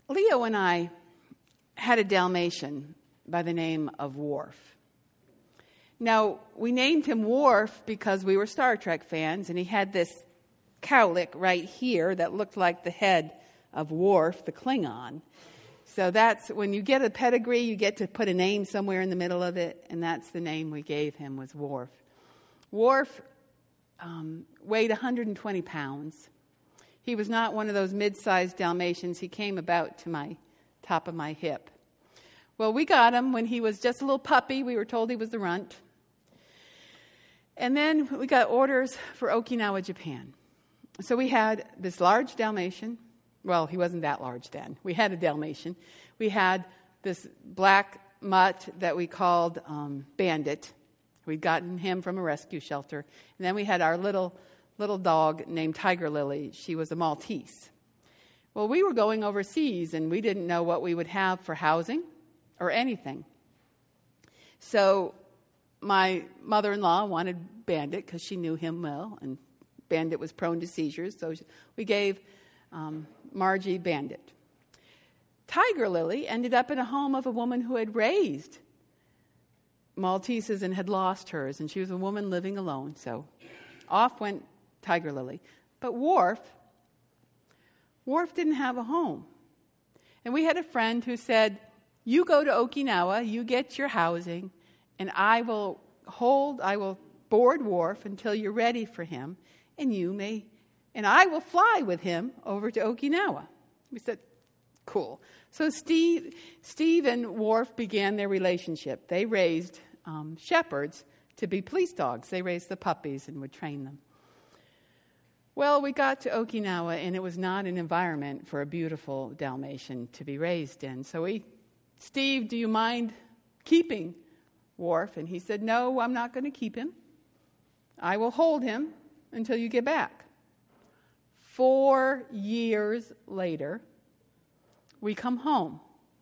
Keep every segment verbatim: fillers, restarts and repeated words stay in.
Leo and I had a Dalmatian by the name of Worf. Now, we named him Worf because we were Star Trek fans, and he had this cowlick right here that looked like the head of Worf, the Klingon. So that's, when you get a pedigree, you get to put a name somewhere in the middle of it, and that's the name we gave him, was Worf. Worf um, weighed one hundred twenty pounds. He was not one of those mid-sized Dalmatians. He came about to my top of my hip. Well, we got him when he was just a little puppy. We were told he was the runt. And then we got orders for Okinawa, Japan. So we had this large Dalmatian. Well, he wasn't that large then. We had a Dalmatian. We had this black mutt that we called um, Bandit. We'd gotten him from a rescue shelter. And then we had our little little dog named Tiger Lily. She was a Maltese. Well, we were going overseas, and we didn't know what we would have for housing or anything. So my mother-in-law wanted Bandit because she knew him well, and Bandit was prone to seizures, so we gave um, Margie Bandit. Tiger Lily ended up in a home of a woman who had raised Malteses and had lost hers, and she was a woman living alone, so off went Tiger Lily. But Worf, Worf didn't have a home. And we had a friend who said, you go to Okinawa, you get your housing, and I will hold, I will board Worf until you're ready for him, and you may, and I will fly with him over to Okinawa. We said, cool. So Steve, Steve and Worf began their relationship. They raised um, shepherds to be police dogs. They raised the puppies and would train them. Well, we got to Okinawa, and it was not an environment for a beautiful Dalmatian to be raised in. So we, Steve, do you mind keeping Worf? And he said, no, I'm not going to keep him. I will hold him until you get back. Four years later, we come home.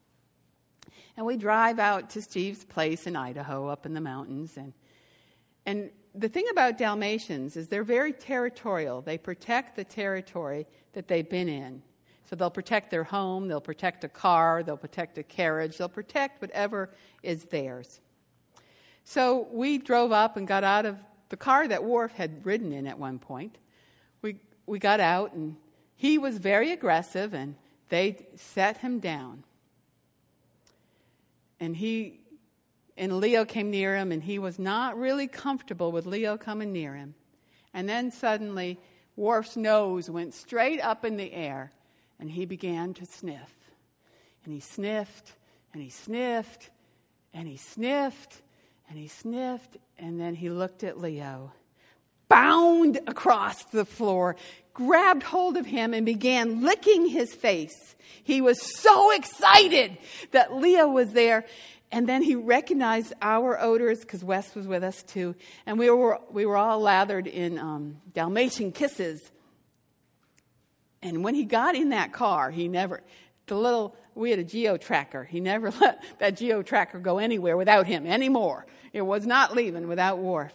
And we drive out to Steve's place in Idaho, up in the mountains. And, and the thing about Dalmatians is they're very territorial. They protect the territory that they've been in. So they'll protect their home, they'll protect a car, they'll protect a carriage, they'll protect whatever is theirs. So we drove up and got out of the car that Worf had ridden in at one point. We we got out, and he was very aggressive, and they set him down. And he and Leo came near him, and he was not really comfortable with Leo coming near him. And then suddenly, Worf's nose went straight up in the air, and he began to sniff. And he sniffed, and he sniffed, and he sniffed, and he sniffed, and then he looked at Leo, bound across the floor, grabbed hold of him, and began licking his face. He was so excited that Leo was there. And then he recognized our odors, because Wes was with us too. And we were we were all lathered in um, Dalmatian kisses. And when he got in that car, he never, the little, we had a geo-tracker. He never let that geo-tracker go anywhere without him anymore. It was not leaving without Worf.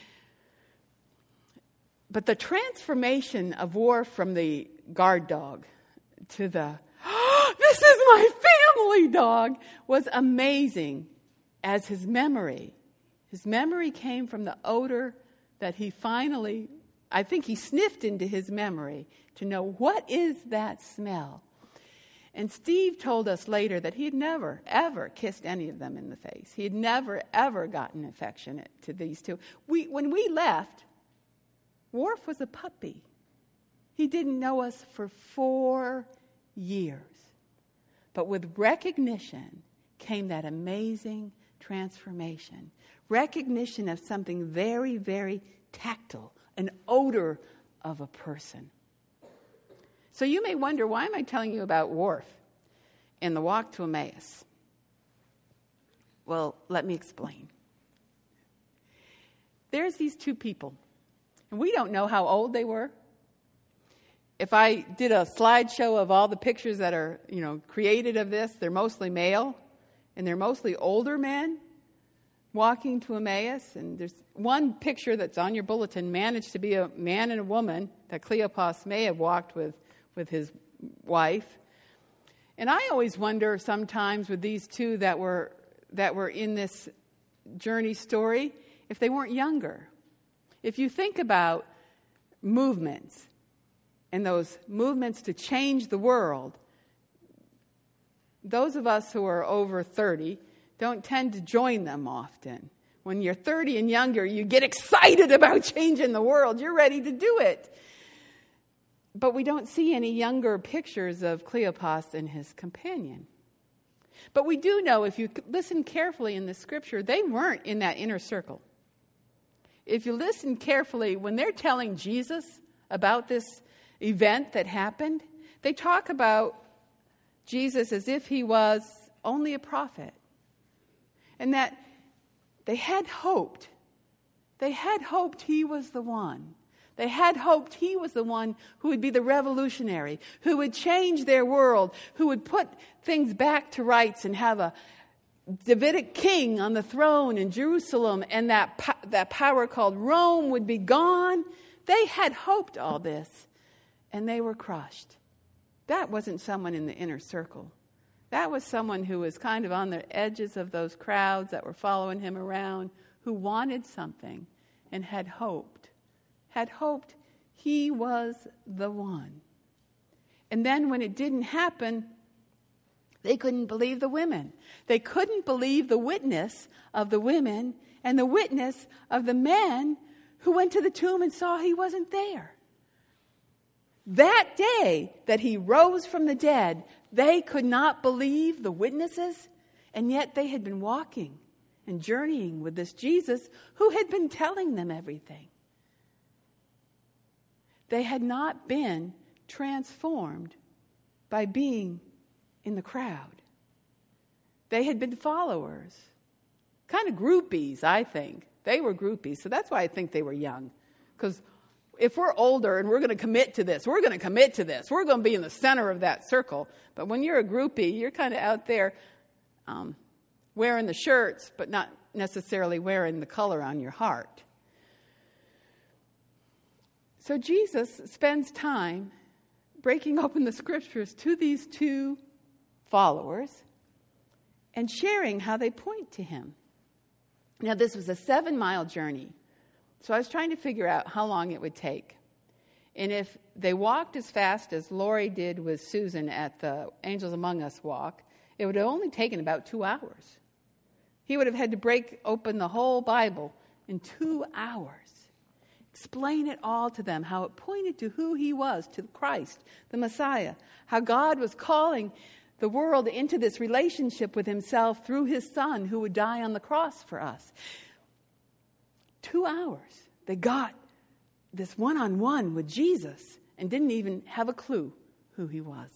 But the transformation of Worf from the guard dog to the, oh, this is my family dog, was amazing as his memory. His memory came from the odor that he finally, I think he sniffed into his memory to know, what is that smell? And Steve told us later that he had never, ever kissed any of them in the face. He had never, ever gotten affectionate to these two. We, when we left, Worf was a puppy. He didn't know us for four years. But with recognition came that amazing transformation. Recognition of something very, very tactile, an odor of a person. So you may wonder, why am I telling you about Worf in the walk to Emmaus? Well, let me explain. There's these two people, and we don't know how old they were. If I did a slideshow of all the pictures that are, you know, created of this, they're mostly male, and they're mostly older men walking to Emmaus. And there's one picture that's on your bulletin, managed to be a man and a woman that Cleopas may have walked with, with his wife. And I always wonder sometimes with these two that were that were in this journey story, if they weren't younger. If you think about movements and those movements to change the world, those of us who are over thirty don't tend to join them often. When you're thirty and younger, you get excited about changing the world. You're ready to do it. But we don't see any younger pictures of Cleopas and his companion. But we do know, if you listen carefully in the scripture, they weren't in that inner circle. If you listen carefully, when they're telling Jesus about this event that happened, they talk about Jesus as if he was only a prophet. And that they had hoped. They had hoped he was the one. They had hoped he was the one who would be the revolutionary, who would change their world, who would put things back to rights and have a Davidic king on the throne in Jerusalem, and that, po- that power called Rome would be gone. They had hoped all this, and they were crushed. That wasn't someone in the inner circle. That was someone who was kind of on the edges of those crowds that were following him around, who wanted something and had hoped. Had hoped he was the one. And then when it didn't happen, they couldn't believe the women. They couldn't believe the witness of the women and the witness of the men who went to the tomb and saw he wasn't there. That day that he rose from the dead, they could not believe the witnesses, and yet they had been walking and journeying with this Jesus who had been telling them everything. They had not been transformed by being in the crowd. They had been followers, kind of groupies, I think. They were groupies, so that's why I think they were young. Because if we're older and we're going to commit to this, we're going to commit to this. We're going to be in the center of that circle. But when you're a groupie, you're kind of out there um, wearing the shirts, but not necessarily wearing the color on your heart. So Jesus spends time breaking open the scriptures to these two followers and sharing how they point to him. Now, this was a seven-mile journey. So I was trying to figure out how long it would take. And if they walked as fast as Lori did with Susan at the Angels Among Us walk, it would have only taken about two hours. He would have had to break open the whole Bible in two hours. Explain it all to them, how it pointed to who he was, to Christ, the Messiah, how God was calling the world into this relationship with himself through his son who would die on the cross for us. Two hours. They got this one-on-one with Jesus and didn't even have a clue who he was.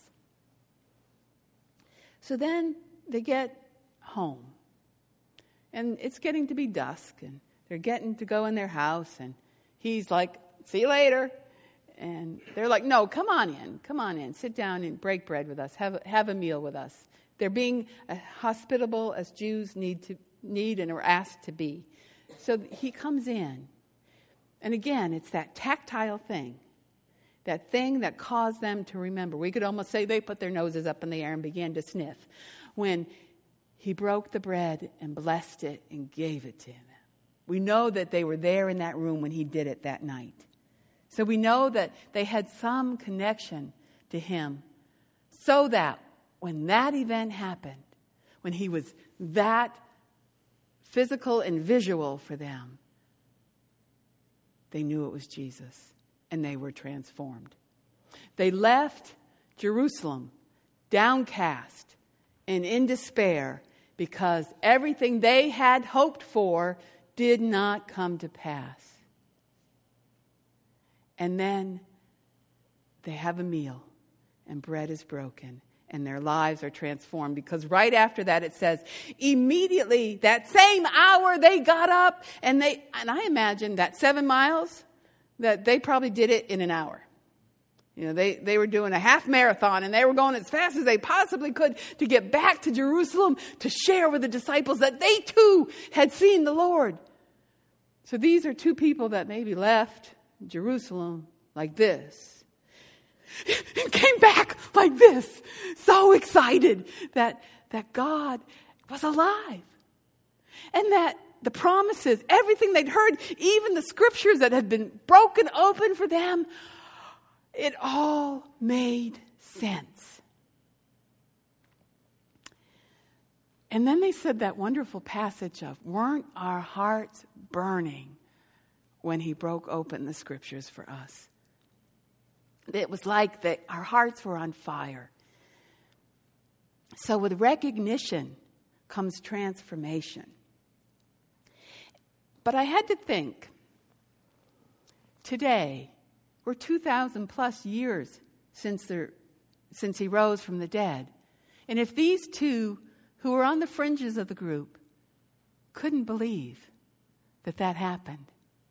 So then they get home. And it's getting to be dusk, and they're getting to go in their house, and he's like, see you later. And they're like, no, come on in. Come on in. Sit down and break bread with us. Have, have a meal with us. They're being uh, hospitable as Jews need to need and are asked to be. So he comes in. And again, it's that tactile thing. That thing that caused them to remember. We could almost say they put their noses up in the air and began to sniff. When he broke the bread and blessed it and gave it to them. We know that they were there in that room when he did it that night. So we know that they had some connection to him so that when that event happened, when he was that physical and visual for them, they knew it was Jesus and they were transformed. They left Jerusalem downcast and in despair because everything they had hoped for did not come to pass. And then they have a meal and bread is broken and their lives are transformed, because right after that it says immediately that same hour they got up and they, and I imagine that seven miles that they probably did it in an hour. You know, they, they were doing a half marathon and they were going as fast as they possibly could to get back to Jerusalem to share with the disciples that they too had seen the Lord. So these are two people that maybe left Jerusalem like this. came back like this, so excited that, that God was alive. And that the promises, everything they'd heard, even the scriptures that had been broken open for them, it all made sense. And then they said that wonderful passage of, weren't our hearts burning when he broke open the scriptures for us? It was like that our hearts were on fire. So with recognition comes transformation. But I had to think, today, we're two thousand plus years since, there, since he rose from the dead. And if these two who were on the fringes of the group couldn't believe that that happened,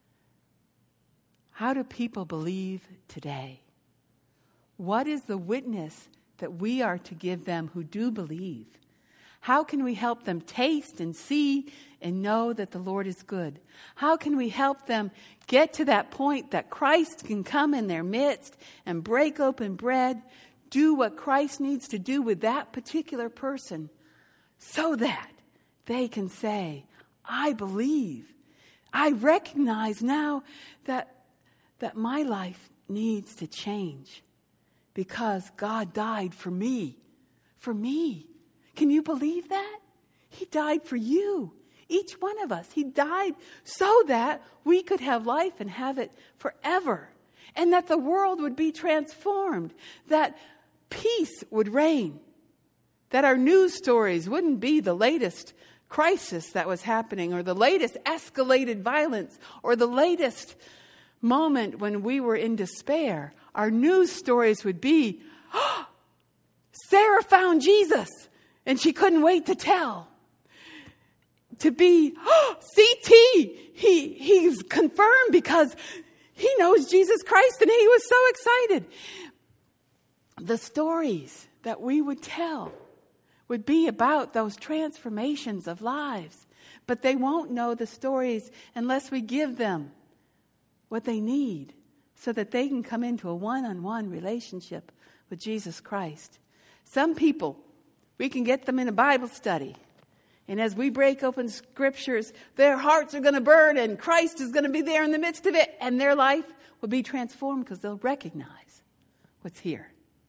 how do people believe today? What is the witness that we are to give them who do believe? How can we help them taste and see and know that the Lord is good? How can we help them get to that point that Christ can come in their midst and break open bread, do what Christ needs to do with that particular person so that they can say, I believe. I recognize now that, that my life needs to change because God died for me. For me. Can you believe that? He died for you. Each one of us. He died so that we could have life and have it forever. And that the world would be transformed. That peace would reign. That our news stories wouldn't be the latest crisis that was happening, or the latest escalated violence, or the latest moment when we were in despair. Our news stories would be, oh, Sarah found Jesus. And she couldn't wait to tell. To be, oh, C T, he, he's confirmed because he knows Jesus Christ and he was so excited. The stories that we would tell would be about those transformations of lives. But they won't know the stories unless we give them what they need so that they can come into a one-on-one relationship with Jesus Christ. Some people, we can get them in a Bible study. And as we break open scriptures, their hearts are going to burn and Christ is going to be there in the midst of it. And their life will be transformed because they'll recognize what's here.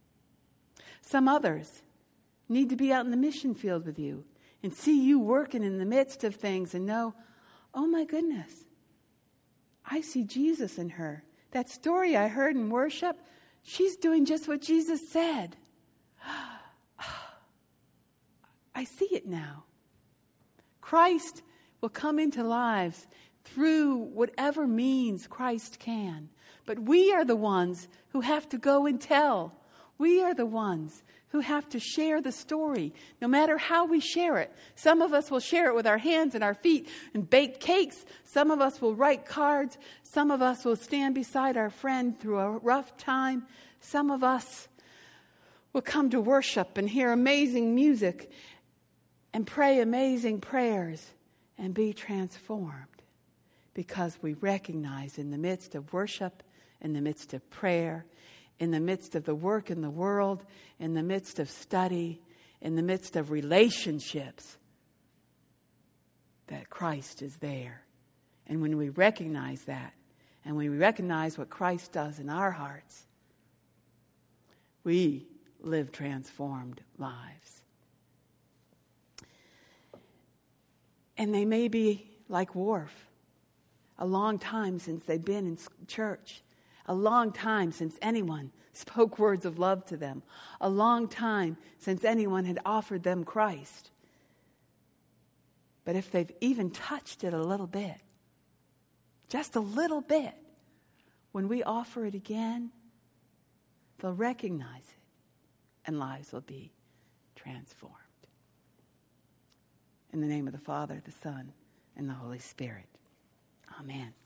Some others need to be out in the mission field with you and see you working in the midst of things and know, oh my goodness, I see Jesus in her. That story I heard in worship, she's doing just what Jesus said. I see it now. Christ will come into lives through whatever means Christ can. But we are the ones who have to go and tell. We are the ones who have to share the story, no matter how we share it. Some of us will share it with our hands and our feet and bake cakes. Some of us will write cards. Some of us will stand beside our friend through a rough time. Some of us will come to worship and hear amazing music and pray amazing prayers and be transformed because we recognize in the midst of worship, in the midst of prayer, in the midst of the work in the world, in the midst of study, in the midst of relationships, that Christ is there. And when we recognize that, and when we recognize what Christ does in our hearts, we live transformed lives. And they may be like Worf, a long time since they've been in church, a long time since anyone spoke words of love to them, a long time since anyone had offered them Christ. But if they've even touched it a little bit, just a little bit, when we offer it again, they'll recognize it and lives will be transformed. In the name of the Father, the Son, and the Holy Spirit. Amen.